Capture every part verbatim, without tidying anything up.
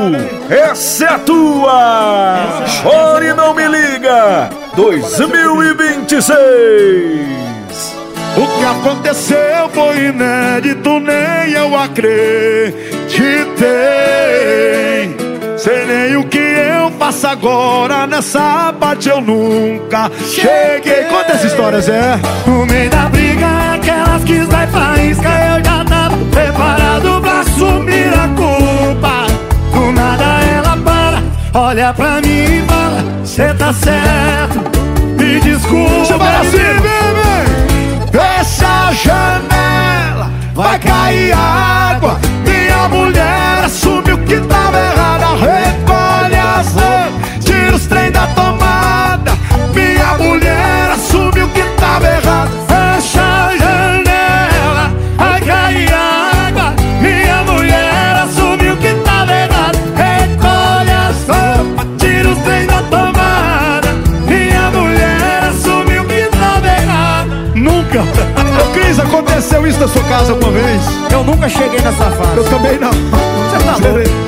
essa é a tua! Chore e não me liga, dois mil e vinte e seis. O que aconteceu foi inédito, nem eu acreditei. Sei nem o que eu faço agora, nessa parte eu nunca cheguei. Conta essa história, Zé. No meio da briga, aquelas que vai faísca, eu já tava preparado pra assumir a culpa. Do nada ela para, olha pra mim e fala: cê tá certo, me desculpa. Chama assim, bebê. Fecha a janela, vai cair água. Minha mulher assumiu que tava errada. Recolhe as roupas, tira os trem da tomada. Minha mulher assumiu que tava errada. Fecha a janela, vai cair água. Minha mulher assumiu que tava errada. Recolhe as roupas, tira os trem da tomada. Minha mulher assumiu que tava errada. Nunca. Ô Cris, aconteceu isso na sua casa alguma vez? Eu nunca cheguei nessa fase. Eu também não. Você tá louco?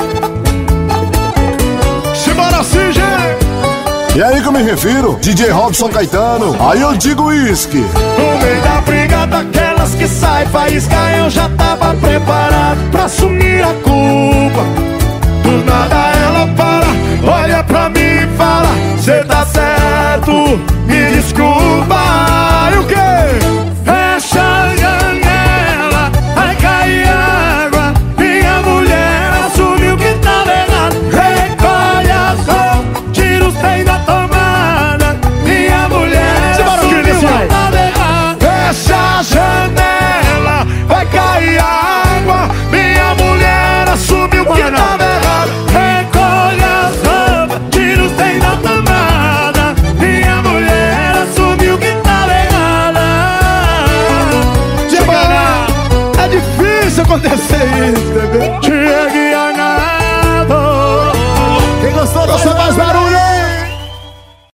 Simbora assim, gente. E aí que eu me refiro, D J Robson Caetano. Aí eu digo uísque. No meio da briga daquelas que sai faísca, eu já tava preparado pra assumir a culpa. Do nada ela para, olha pra mim e fala: cê tá certo, me desculpa. E o quê? Fecha a janela, vai cair água. Minha mulher assumiu que tava errado. Recolhe as roupas, tira os trem da tomada. Minha mulher assumiu que tava errado. Fecha a janela, vai cair água. Minha mulher assumiu que tava errado. Recolhe as roupas, tira os trem da tomada. Minha mulher assumiu que tava errada. É difícil acontecer isso, bebê. Chegue